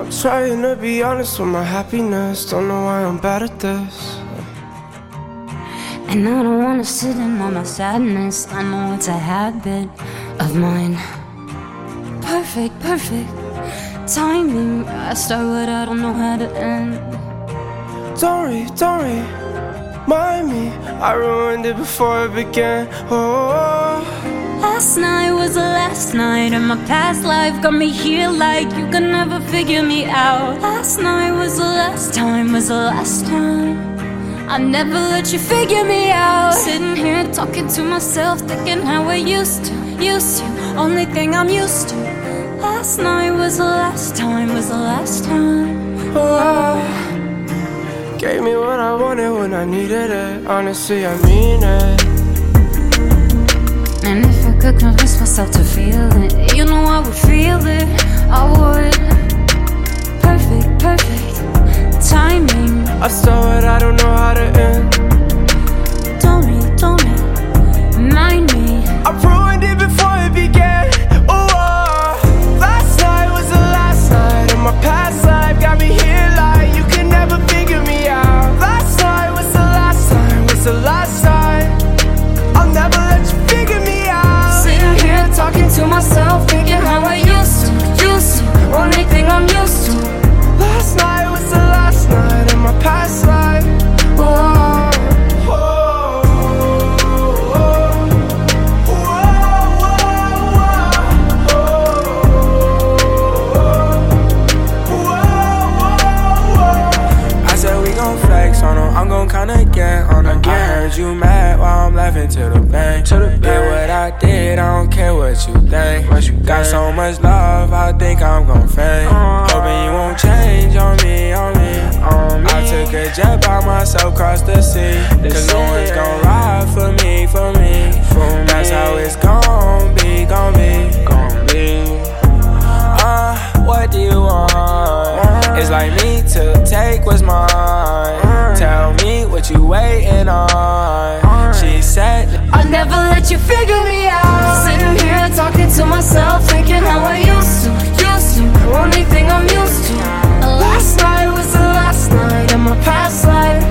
I'm trying to be honest with my happiness. Don't know why I'm bad at this. And I don't wanna sit in on my sadness. I know it's a habit of mine. Perfect timing. I start what I don't know how to end. Don't remind me, I ruined it before it began. Oh, last night was the last night, and my past life got me here like you could never figure me out. Last night was the last time, I never let you figure me out. Sitting here talking to myself, thinking how I used to. Only thing I'm used to. Last night was the last time, oh, gave me what I wanted when I needed it. Honestly, I mean it. And if I could convince myself to feel it, you know I would feel it, I would. Perfect timing. I start what I don't know how to end. Don't remind me. I ruined it before it began. Oh, last night was the last night, and my past life got me here like you could never figure me out. Last night was the last time, I'll never let you figure me out. Sitting here talking to myself, thinking how I used to. Only thing I'm used to. Last night was the last night in my past life. I said we gon' flex on them, I'm gon' kinda get on them. I heard you mad while I'm laughing to the bank. Did what I did, I don't care what you think. Got so much love, I think I'm gon' faint. Hoping you won't change on me. I took a jet by myself across the sea, cause no one's gon' ride for me. That's how it's gon' be. What do you want? It's like me to take what's mine. Tell me what you waiting on. She said I'll never let you figure me out. Sitting here talking to myself, thinking how I used to. Only thing I'm used to. Last night was the last night in my past life.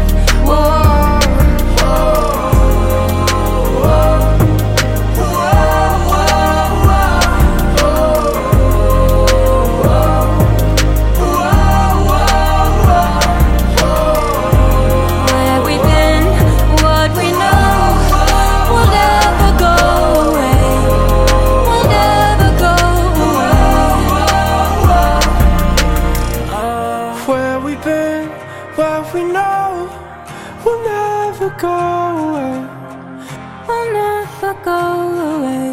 What we know will never go away. Will never go away.